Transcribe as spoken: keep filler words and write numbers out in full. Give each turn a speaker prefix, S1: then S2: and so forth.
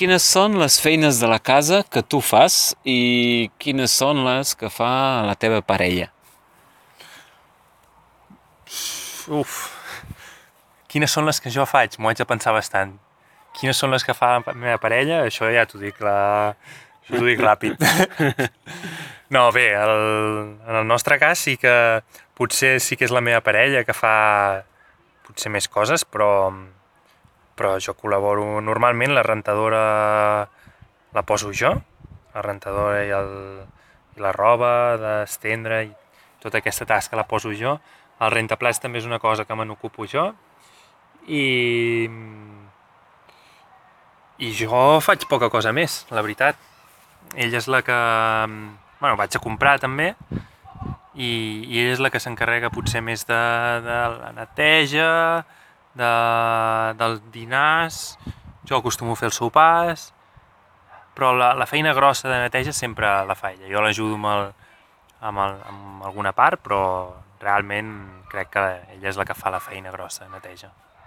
S1: quines són les feines de la casa que tu fas i quines són les que fa la teva parella?
S2: Uf, quines són les que jo faig? M'ho haig de pensar bastant. Quines són les que fa la meva parella? Això ja t'ho dic, la... Això t'ho dic ràpid. No, bé, el... en el nostre cas sí que potser sí que és la meva parella que fa potser més coses, però, però jo col·laboro normalment. La rentadora la poso jo, la rentadora i, el... i la roba d'estendre i tota aquesta tasca la poso jo. El rentaplats també és una cosa que me n'ocupo jo i... i jo faig poca cosa més, la veritat. Ella és la que... bueno, vaig a comprar també i, i ella és la que s'encarrega potser més de, de la neteja, de, dels dinars, jo acostumo a fer els sopars, però la, la feina grossa de neteja sempre la fa ella. Jo l'ajudo amb, el, amb, el, amb alguna part, però realment crec que ella és la que fa la feina grossa de neteja.